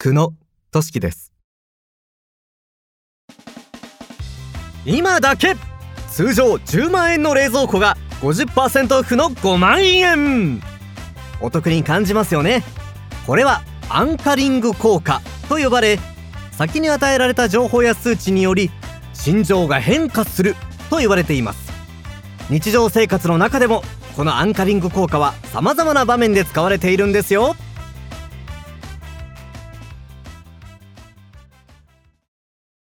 久野俊樹です。今だけ通常10万円の冷蔵庫が 50% オフの5万円。お得に感じますよね。これはアンカリング効果と呼ばれ、先に与えられた情報や数値により心情が変化すると言われています。日常生活の中でもこのアンカリング効果は様々な場面で使われているんですよ。